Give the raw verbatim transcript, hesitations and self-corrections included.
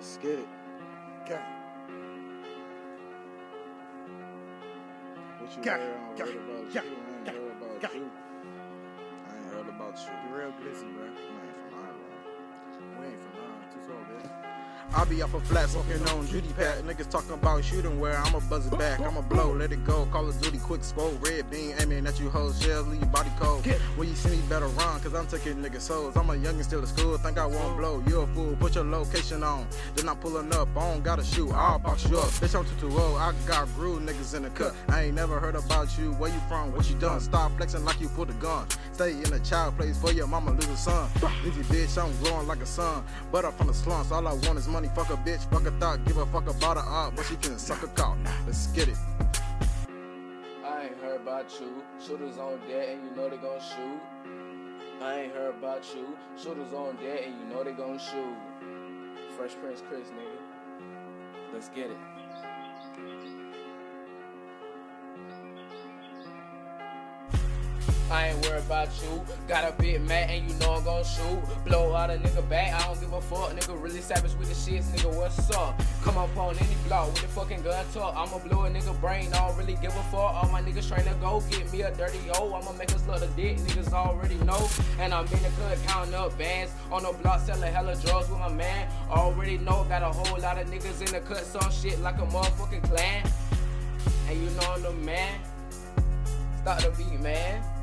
Let's get it. Go. What you Go. heard? I Go. heard about Go. you. I ain't Go. heard about Go. you. I ain't heard about you. You real glizzy, bro. I ain't from Ireland. We ain't from none. Too slow, bitch. I be off a flat smoking on Judy Pat. Niggas talking about shooting where I'ma buzz it back. I'ma blow, let it go. Call of Duty, quick explode. Red beam aiming at you hoes. Shells leave your body cold. When you see me, better run, cause I'm taking niggas souls. I'm a youngin' still at school, think I won't blow. You a fool, put your location on. Then I'm pulling up, I don't gotta shoot, I'll box you up. Bitch, I'm two two oh, I got groove niggas in the cut. I ain't never heard about you, where you from, what you done. Stop flexing like you pulled a gun. Stay in a child place for your mama lose a son. Lazy bitch, I'm glowing like a sun. But up from the slumps, all I want is money. Fuck a bitch, fuck a thought, give a fuck about a op, but she can suck a cock. Let's get it. I ain't heard about you. Shooters on deck and you know they gon' shoot. I ain't heard about you. Shooters on deck and you know they gon' shoot. Fresh Prince Chris, nigga. Let's get it. I ain't worried about you. Got a bit mad and you know I'm gon' shoot. Blow out a nigga back, I don't give a fuck. Nigga really savage with the shits, nigga, what's up? Come up on any block with the fucking gun talk. I'ma blow a nigga brain, I don't really give a fuck. All my niggas trying to go get me a dirty O. I'ma make us love the dick, niggas already know. And I'm in the cut counting up bands. On the block selling hella drugs with my man. Already know, got a whole lot of niggas in the cut, some shit like a motherfucking clan. And you know I'm the man. Start the beat, man.